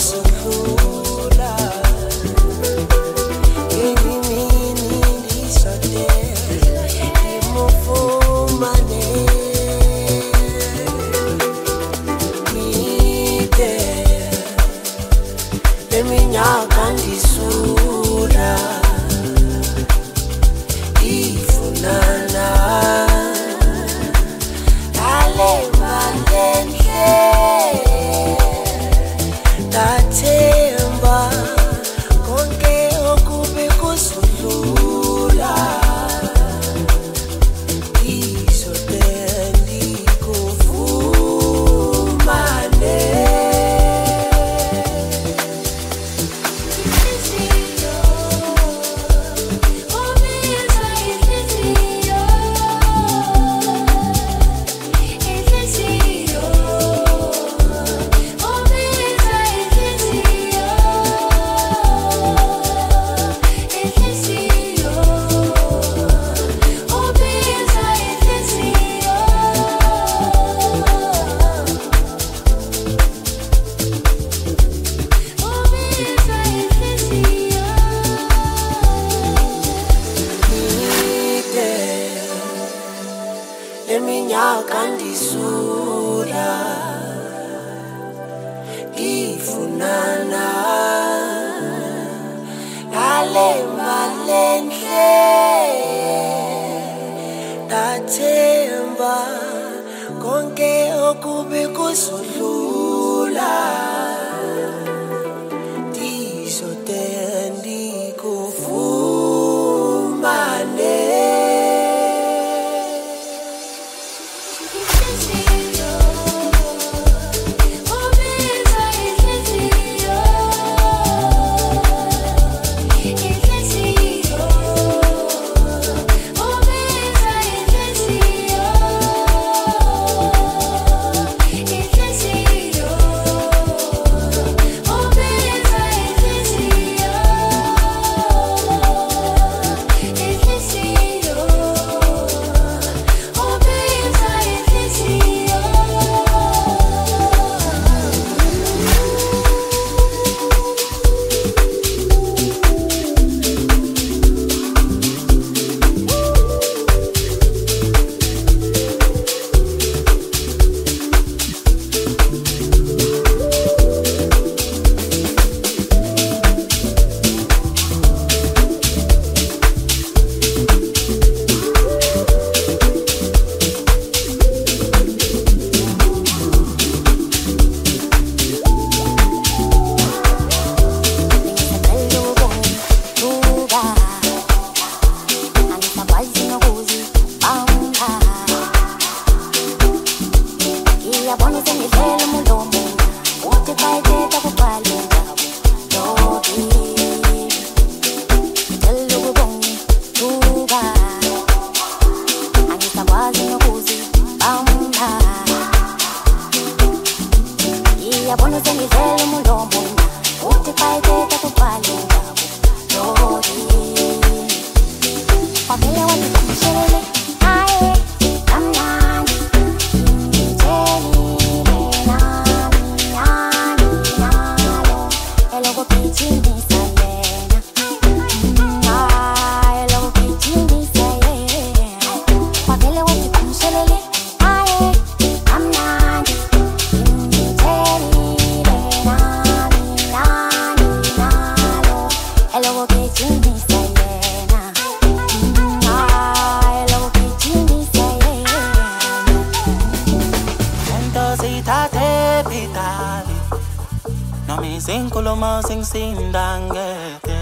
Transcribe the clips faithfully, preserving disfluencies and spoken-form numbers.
kuzudlula ngimini ndisode ngimufumane ngide leminyaka ndisula ifunana ale malenhle dathemba konke okubi kuzudlula izotendi kuvumane leminyaka ndisula ifunana ngale malenhle dathemba konke okubi kuzudlula ndizotendi kuvumane Sinkulumo sing sindangeke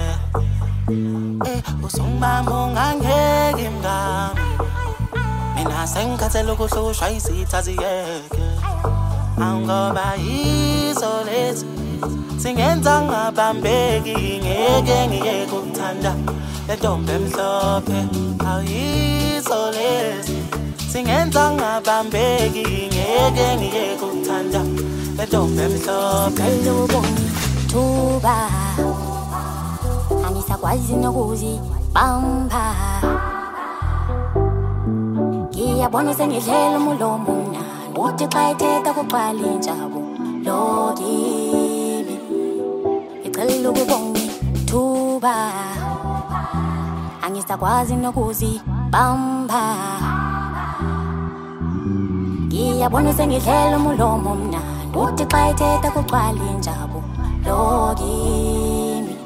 eh usungibamba ungangeke mngami mina sengikhathele ukuhlushwa izitha ziyeke angoba yizo lezi singenza ngabambeki ngeke ngiyeke ukuthanda lentombi emhlophe ayizo lezi singenza ngabambeki ngeke ngiyeke ukuthanda lentombi emhlophe thuba angisakwazi nokuzibamba ngiyabona sengidlela umulomo mnandi uthi xa ethetha kuqala injabulo kimi ngicela ukubonga ithuba angisakwazi nokuzibamba ngiyabona sengidlela umulomo mnandi uthi xa ethetha kuxwala injabu lokimi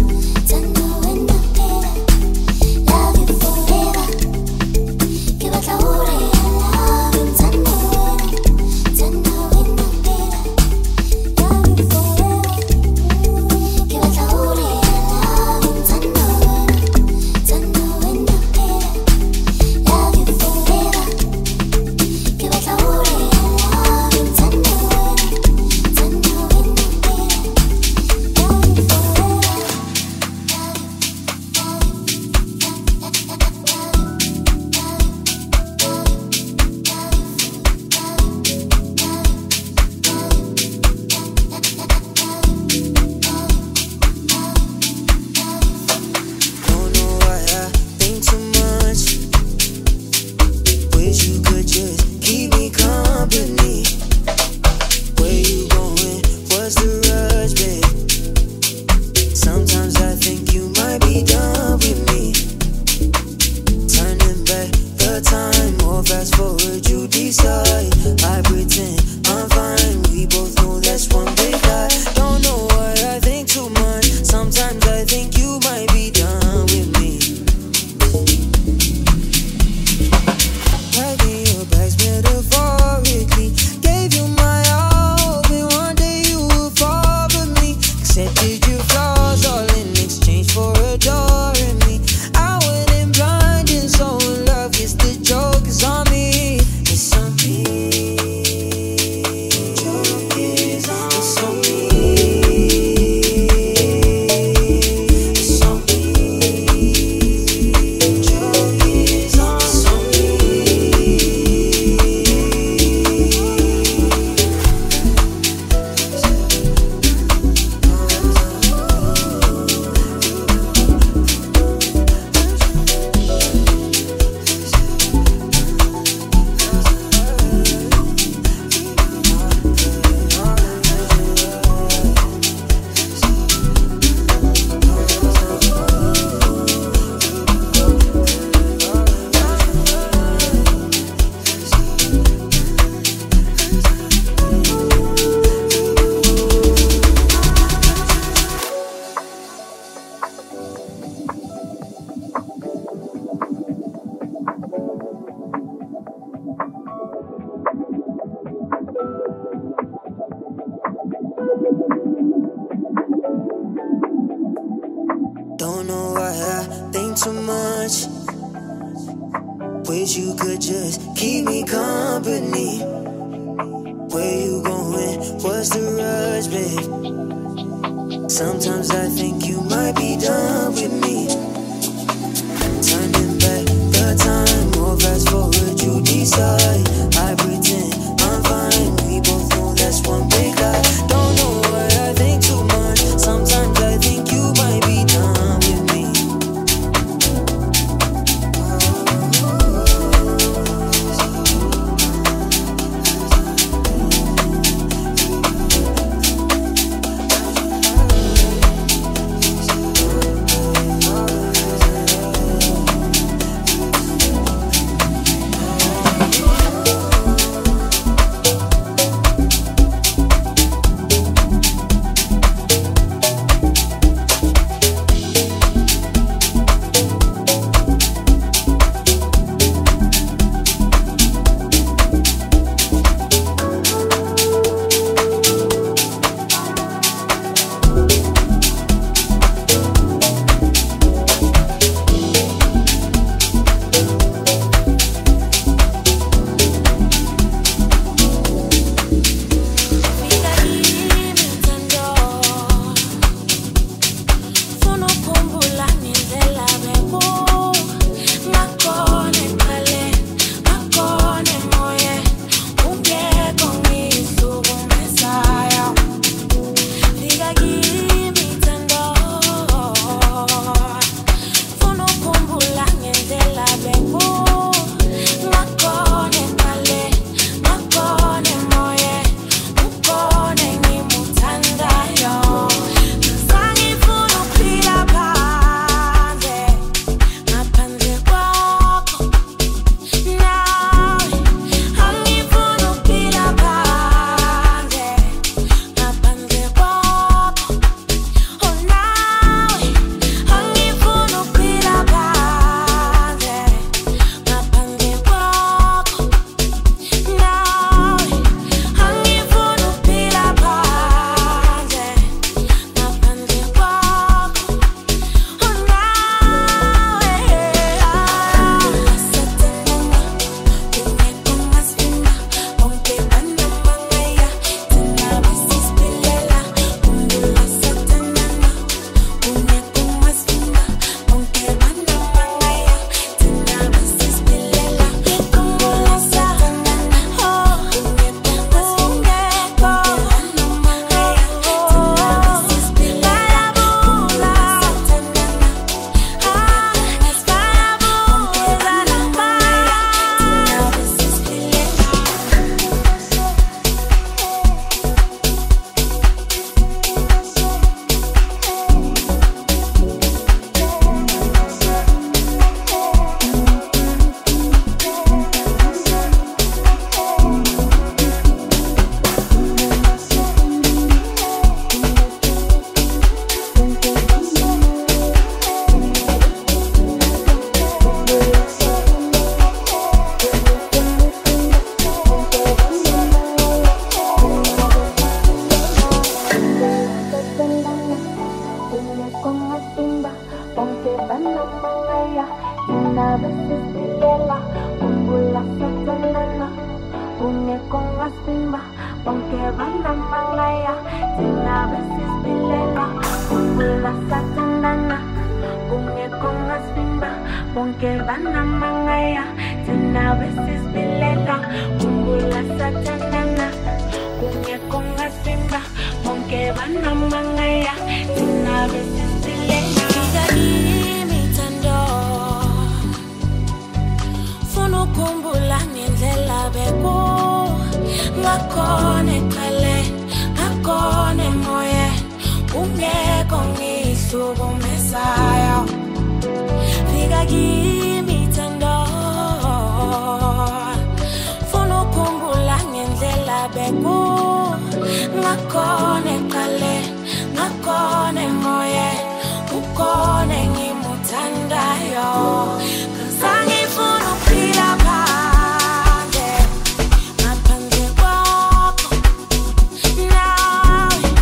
Give us think too much. Wish you could just keep me company. Where you going? What's the rush, babe? Sometimes I think you might be done with me. Turning back the time or fast forward, you decide. I pretend I'm fine. We both know that's one big lie. Don't know why I think too much. Sometimes I think you might be done with me.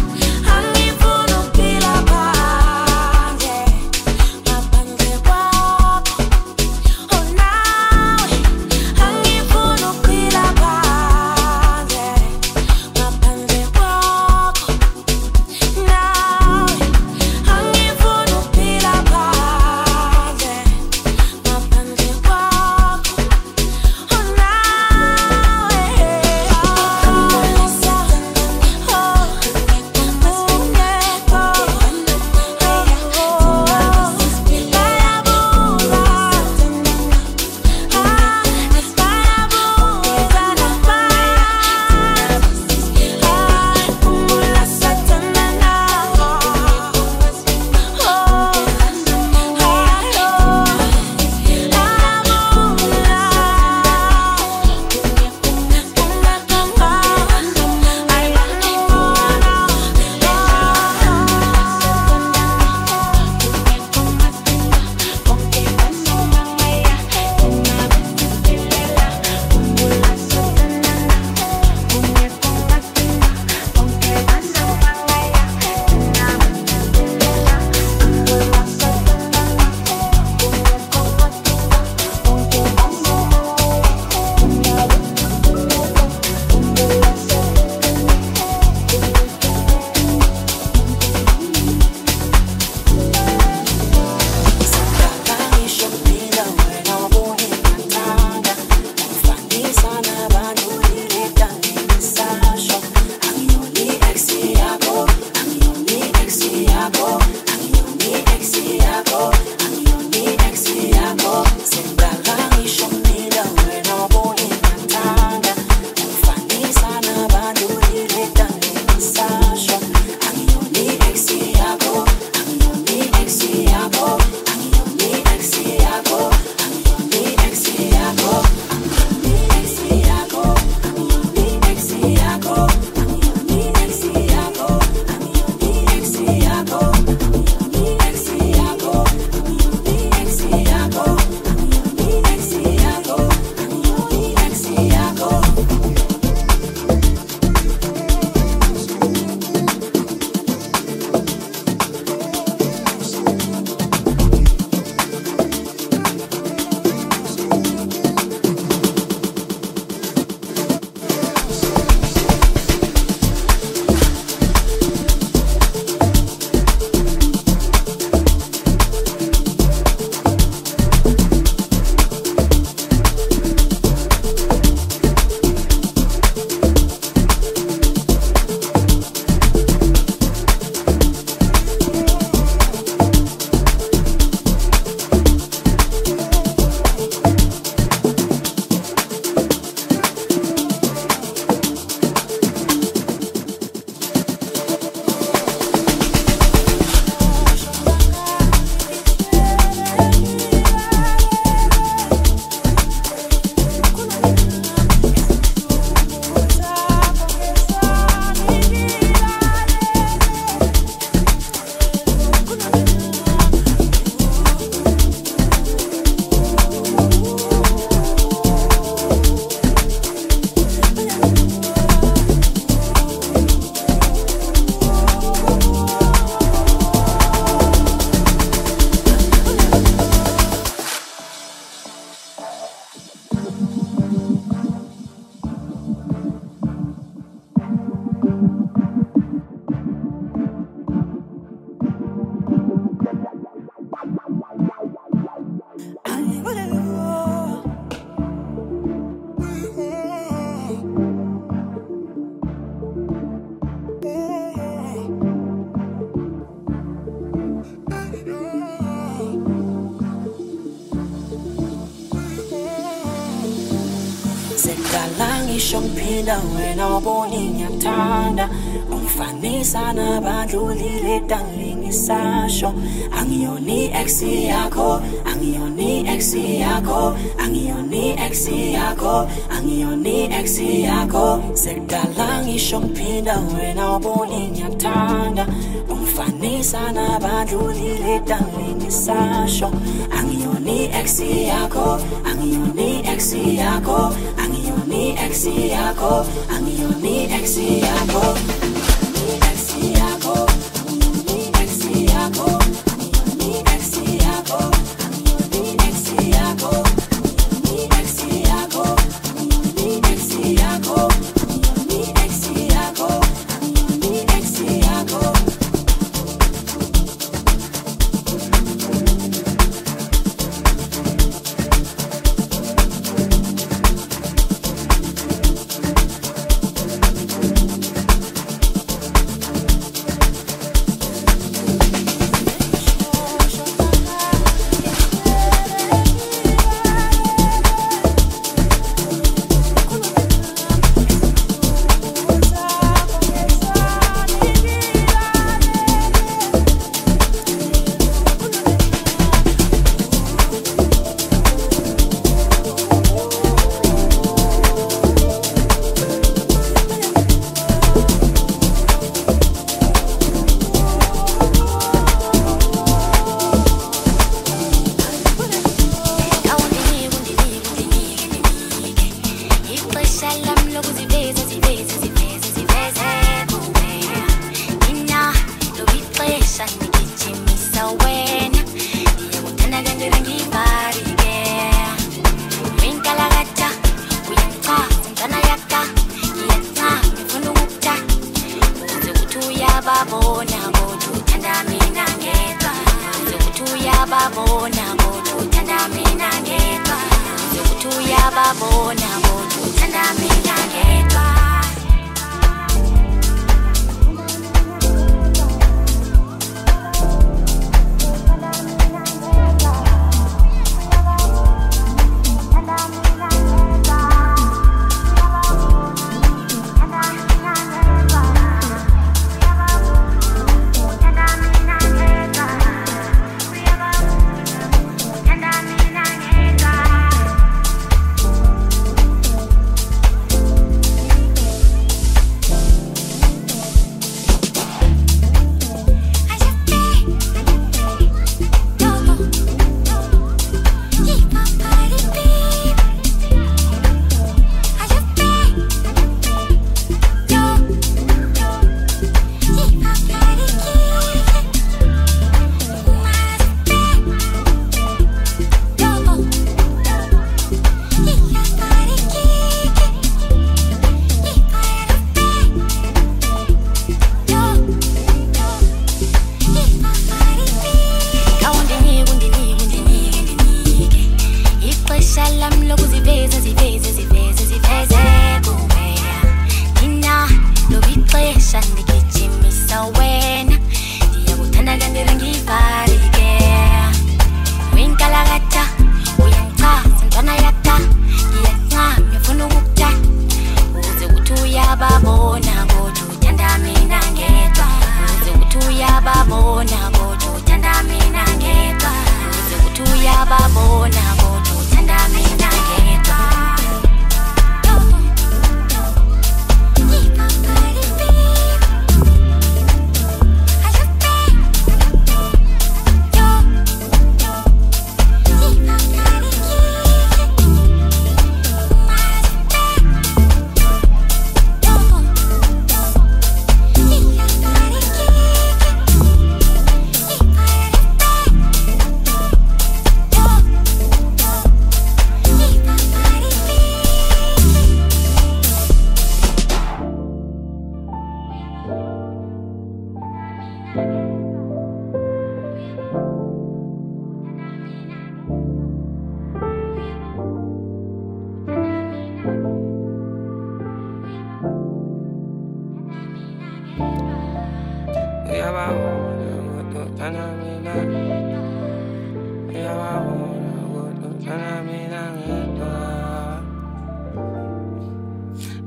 Wow. ngisho ngiphinda wena wabona ngiyakuthanda umfanisa nabadlulile darling ngisasho angiyoni ex yakho angiyoni ex yakho angiyoni ex yakho angiyoni ex yakho sekudala ngisho ngiphinda wena wabona ngiyakuthanda umfanisa nabadlulile darling ngisasho angiyoni ex yakho angiyoni ex yakho angiyoni ex yakho angiyoni ex yakho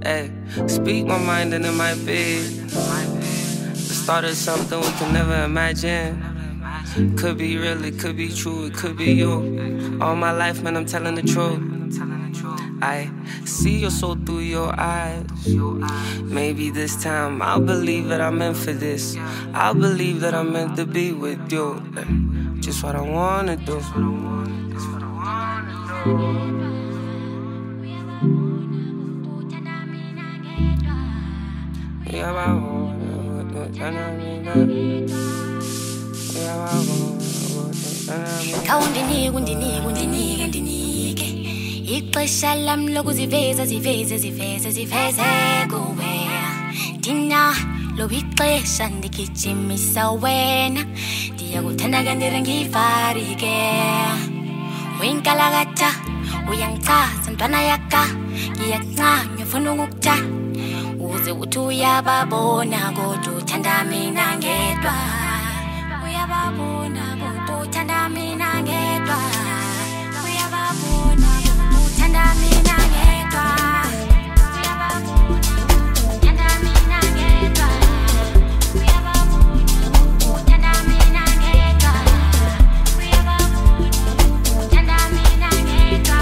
Hey, speak my mind and it might be the start of something we can never imagine. Could be real, it could be true, it could be you. All my life, man, I'm telling the truth. I see your soul through your eyes. Maybe this time I'll believe that I'm meant for this. I'll believe that I'm meant to be with you. Just what I wanna do. Kawundinike undinike undinike ndinike ixesha lami lokuziveza ziveze ziveze ziveze kuwe Dina lo ixesha ndikijimisa wena ndiyakuthanda kandire ngivarike Winkalakatha uyangichaza ntwana yaka ngiyancanywa ufuna ukukutha uze uthi uyababona kodwa uthanda mina ngedwa uyababona kodwa uthanda mina ngedwa uyababona kodwa uthanda mina ngedwa uyababona uthanda mina ngedwa uyababona uthanda mina ngedwa uyababona uthanda mina ngedwa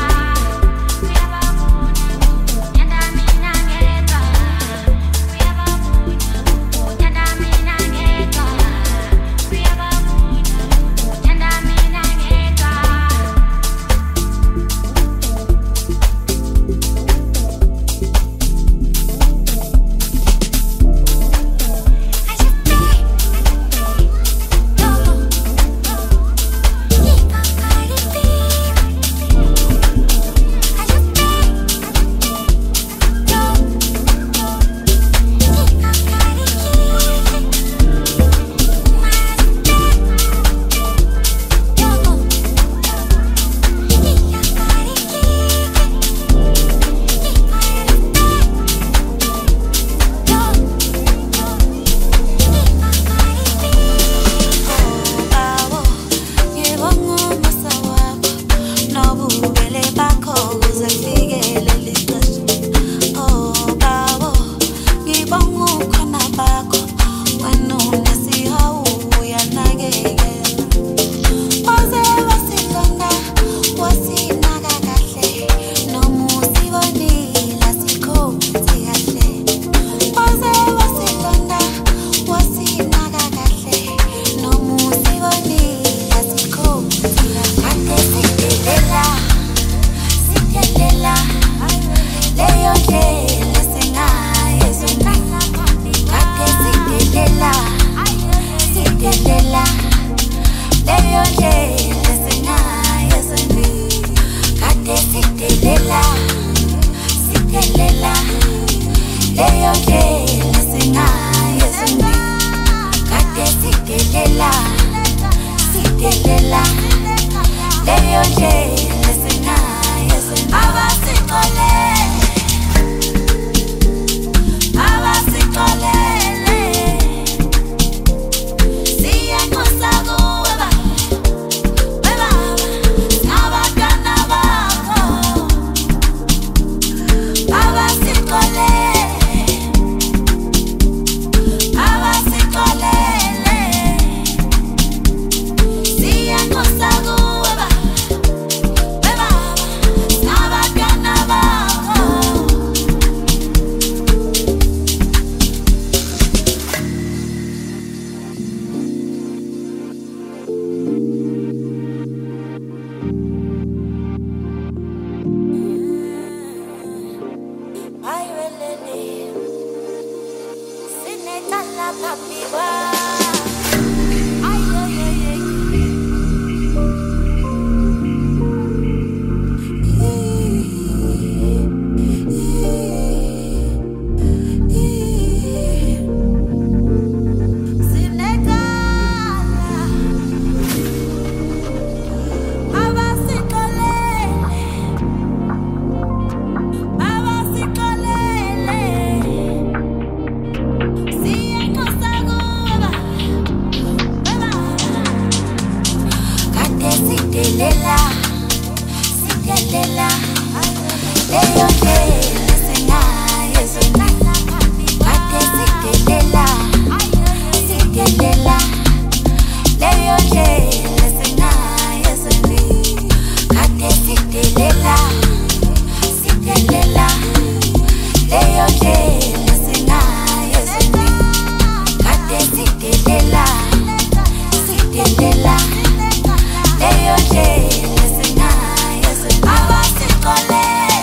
leyo ndlela sinayo sini kade sidelela sidelela leyo ndlela sinayo sini abasiqolele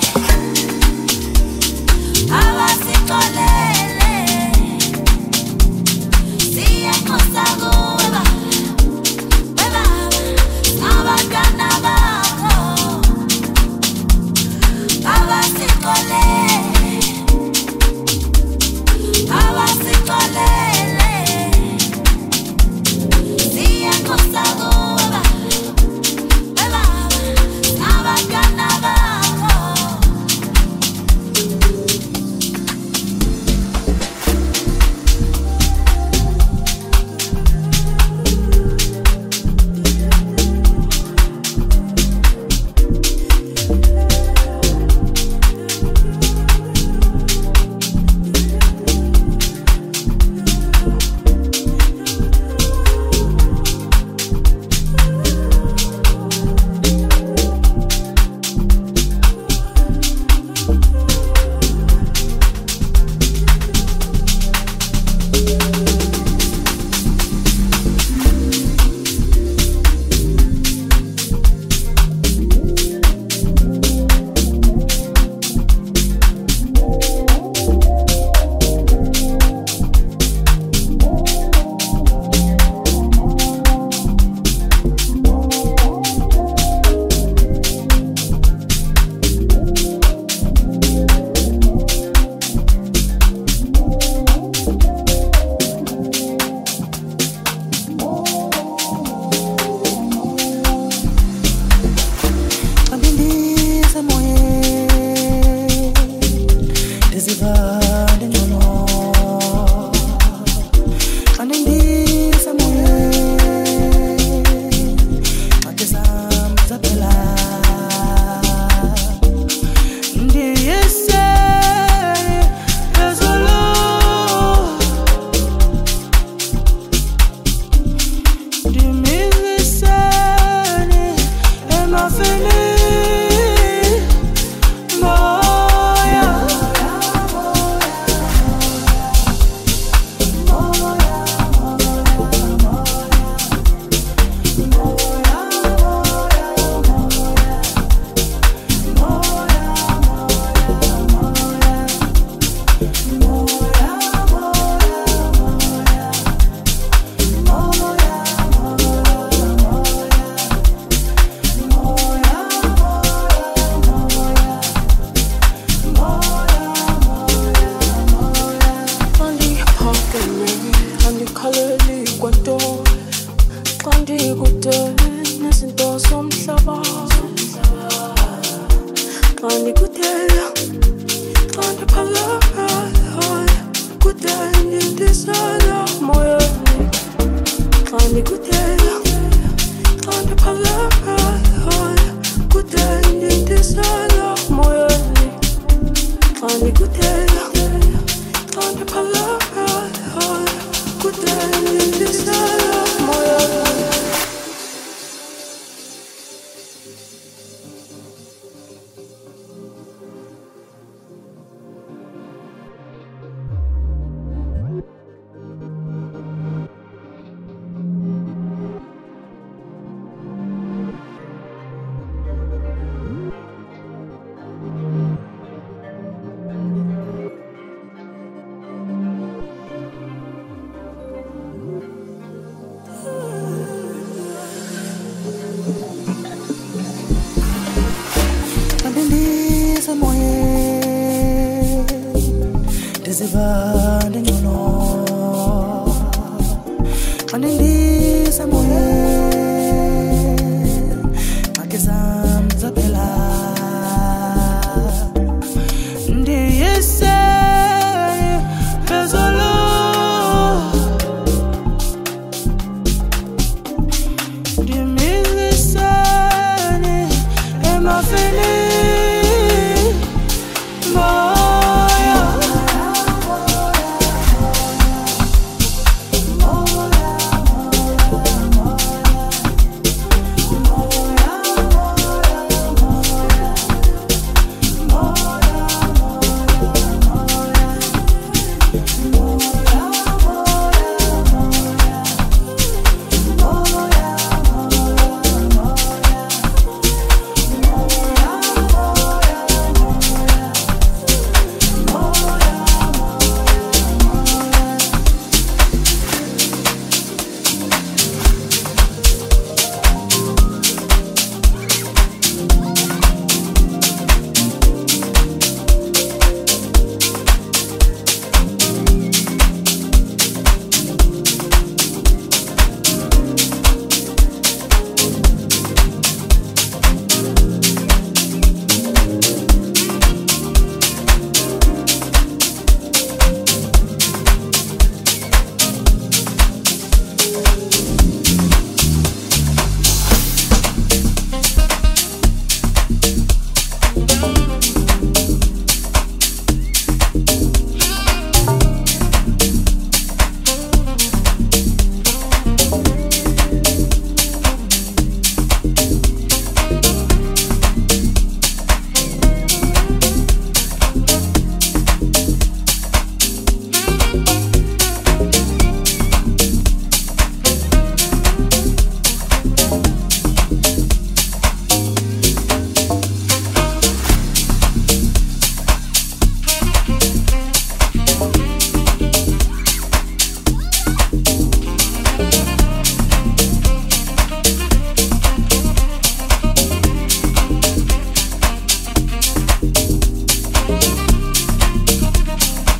abasiqolele siyankosa kuwe baba baba abantwana bakho abasiqolele abasiqolele siyankosa kuwe baba baba abantwana bakho.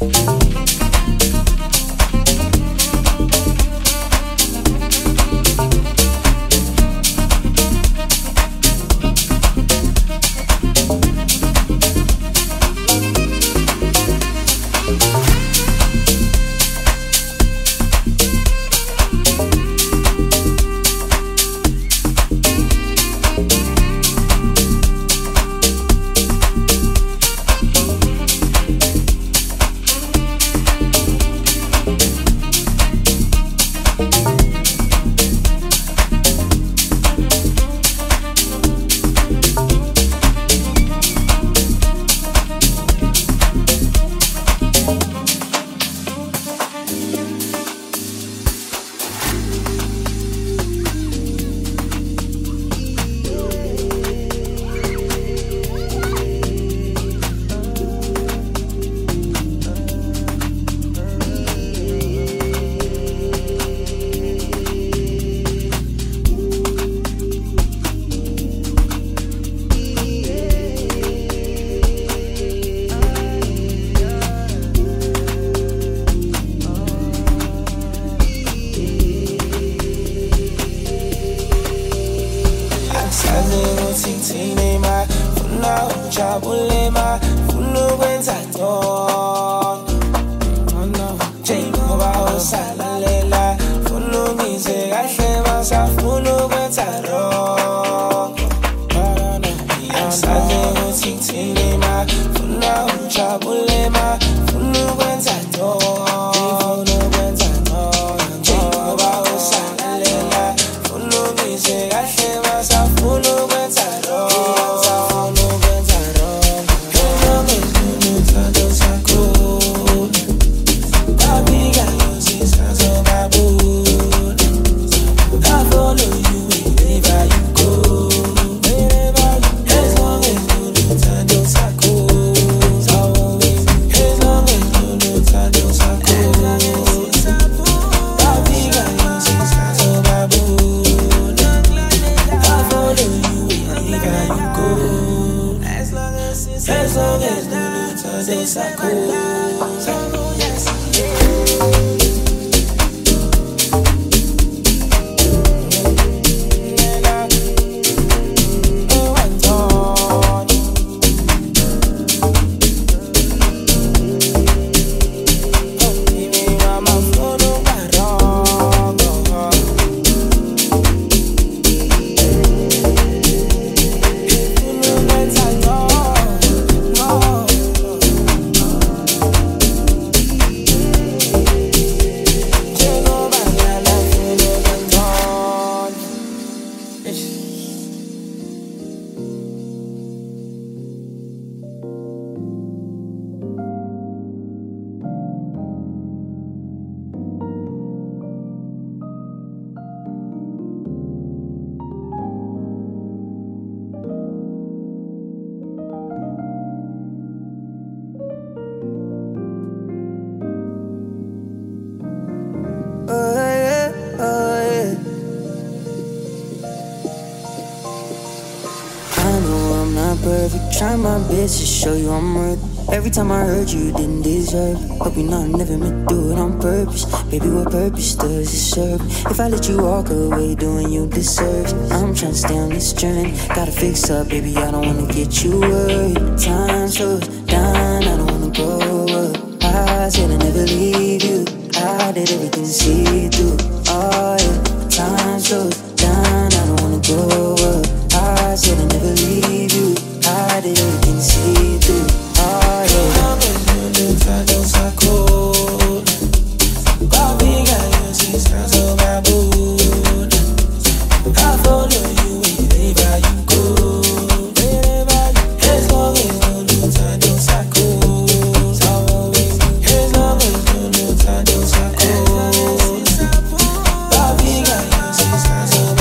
Try my best to show you I'm worth. Every time I heard you didn't deserve. Hope you know I never meant to do it on purpose. Baby, what purpose does it serve? If I let you walk away doing you deserve. I'm trying to stay on this journey. Gotta fix up, baby, I don't wanna get you worried. Time slows down, I don't wanna grow up. I said I'd never leave you. I did everything to see through. Oh yeah, time slows down, I don't wanna grow up. I said I'd never leave you. I did everything to see through. Oh yeah. I follow you wherever you go. As long as no no time don't cycle. As long as no no time don't cycle. Bobby got you since I saw.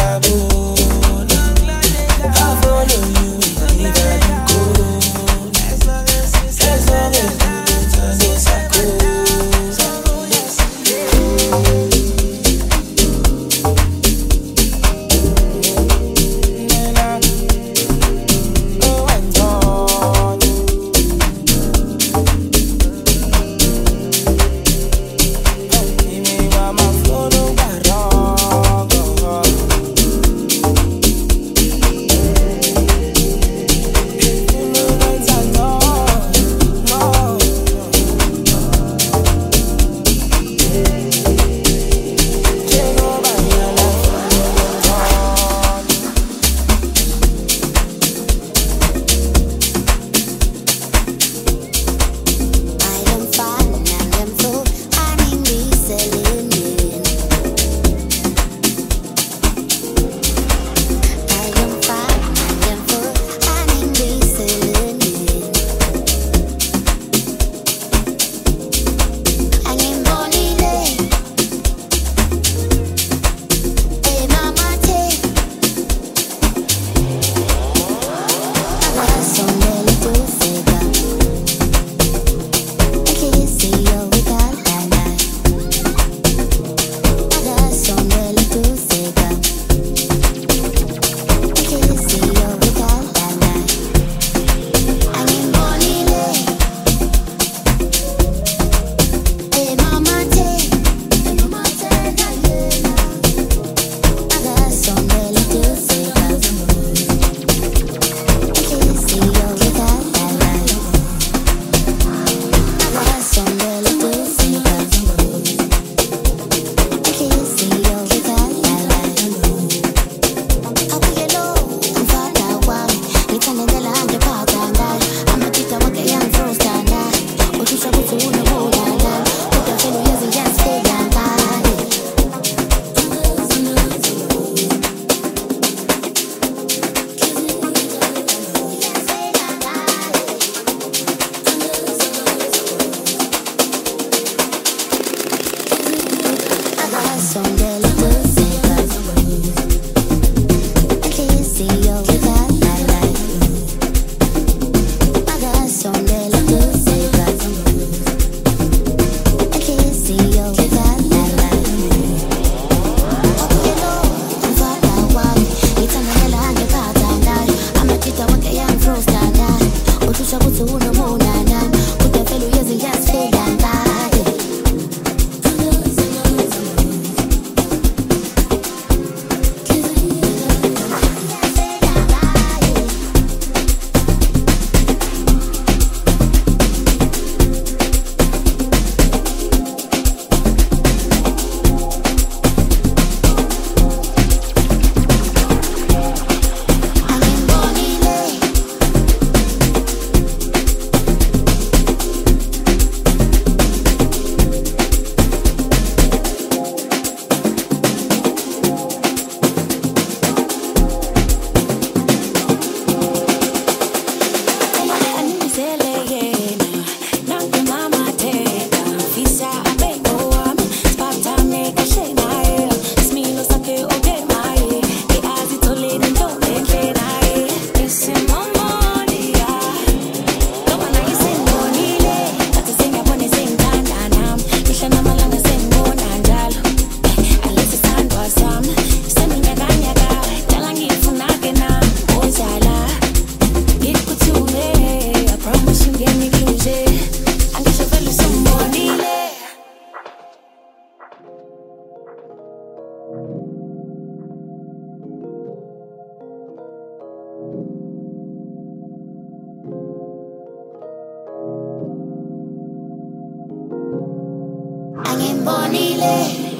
sembonile.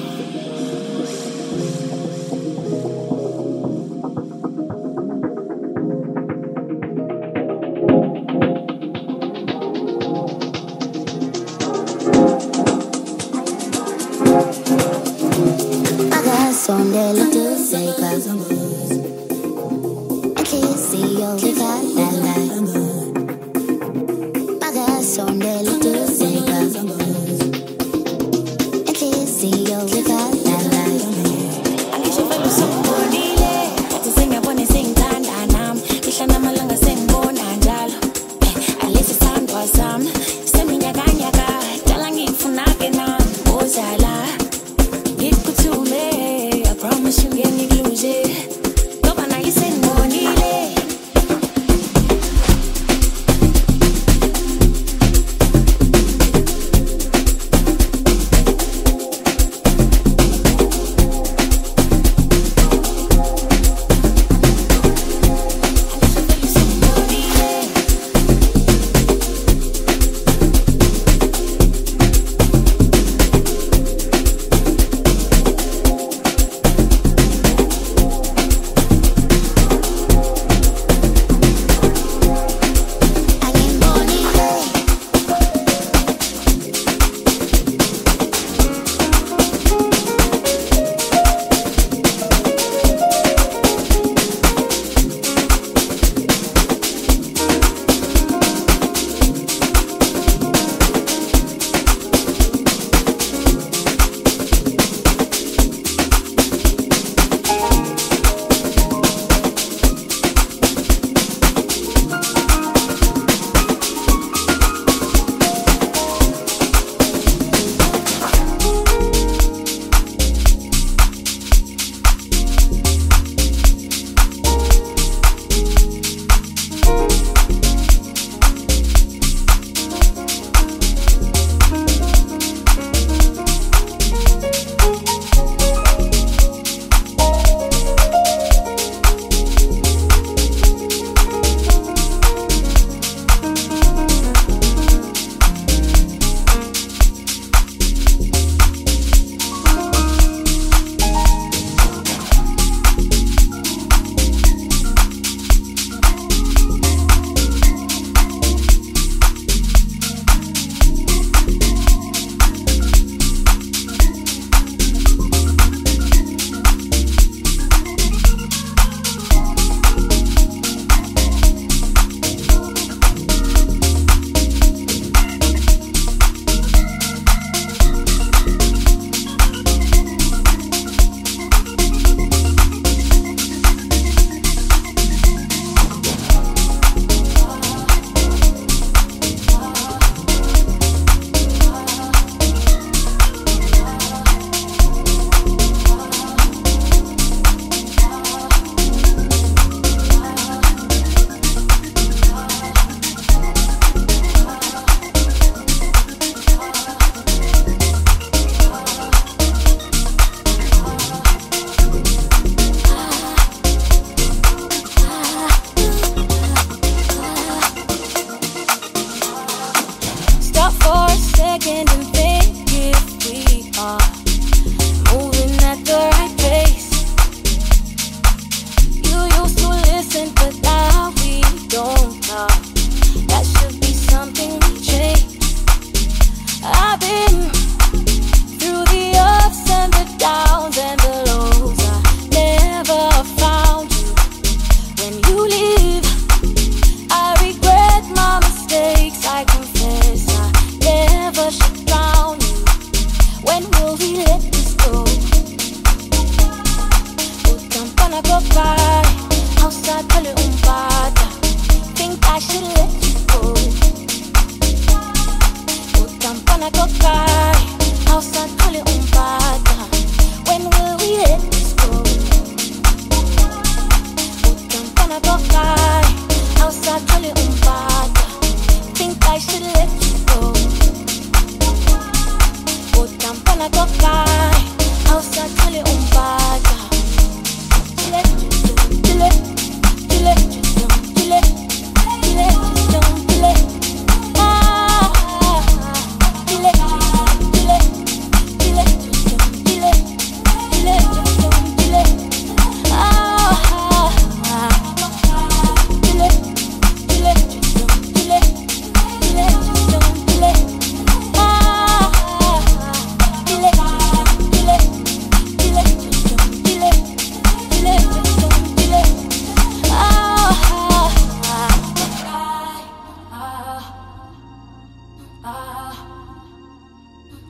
Sondela to say cause I'm good. I can't see you without that light. My God, sondela to say cause I'm good. I can't see you without that light. Angisho vele usungibonile, athi sengiyabona sengithanda nami, mihla namalanga sengibona njalo. Alesi sandwa sami, seminyakanyaka, dala ngikufuna-ke nami, ozala. Ngikuthume. Promise you get me lose it. Go on, I said no need it.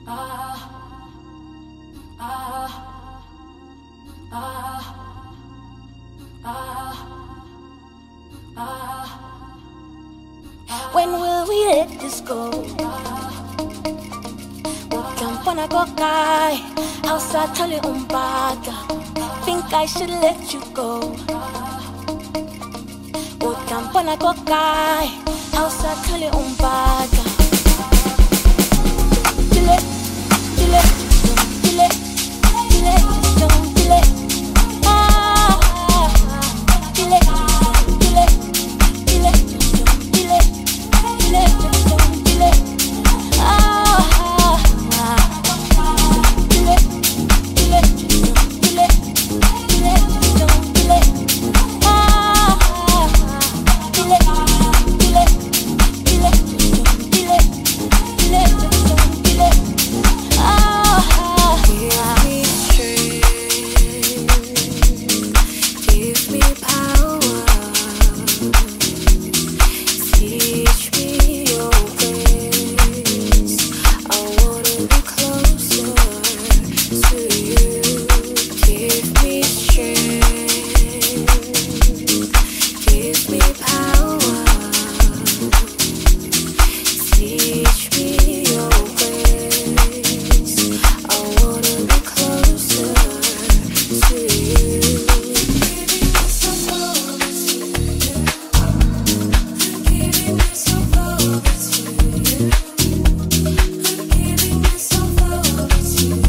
When will we let this go? Ukampana kokai, hausa tali umbata. Think I should let you go. Ukampana kokai, hausa tali umbata. Dile, dile, dile, dile, don't dile. Ah, dile, dile, dile, dile, dile, don't dile. Ah, dile, dile, dile, dile, don't dile. Ah, dile, dile, dile, dile, dile, don't dile. Ah, give me strength, give me power, teach me your ways. I wanna be closer to you. Give me strength, give me power, teach me your ways. I wanna be closer to you. Giving myself over to you. Giving myself over to you. Giving myself over to you.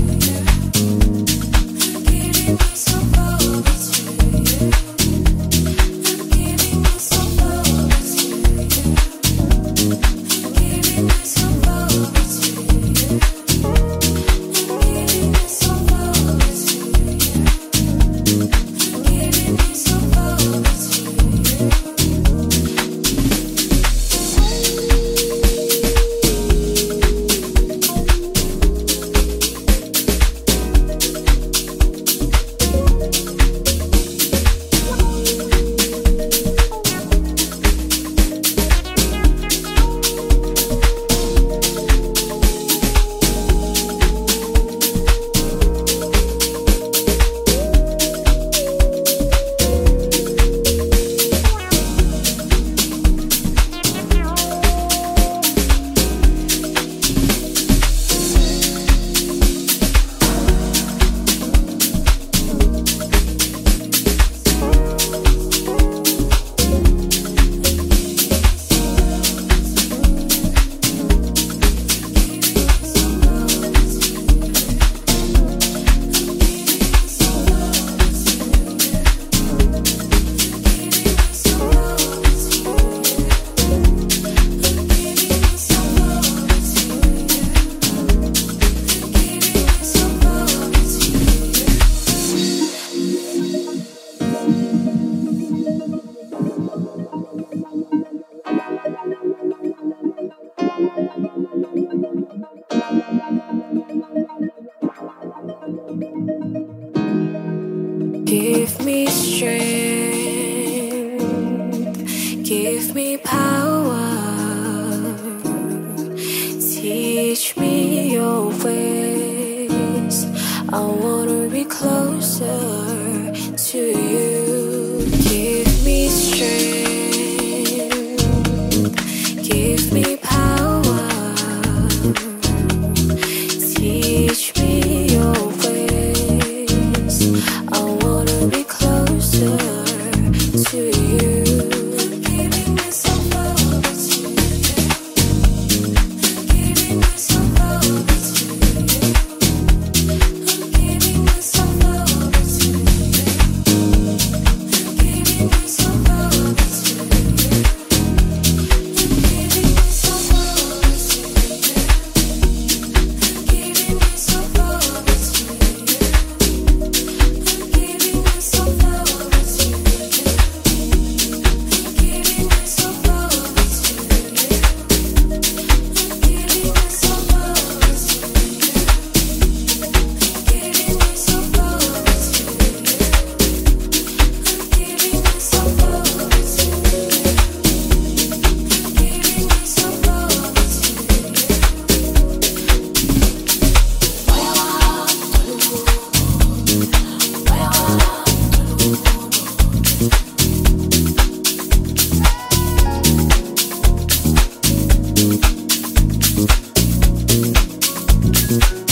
Giving myself over to you. Giving myself over to you. Giving myself over to you. Giving myself over to you. Giving myself over to you. Give me strength, give me power, teach me your ways. I wanna be closer to you. Give me strength, give me power, teach me your ways. I wanna be closer to you. Giving myself over to you. Giving myself over to you. Giving myself over to you. Thank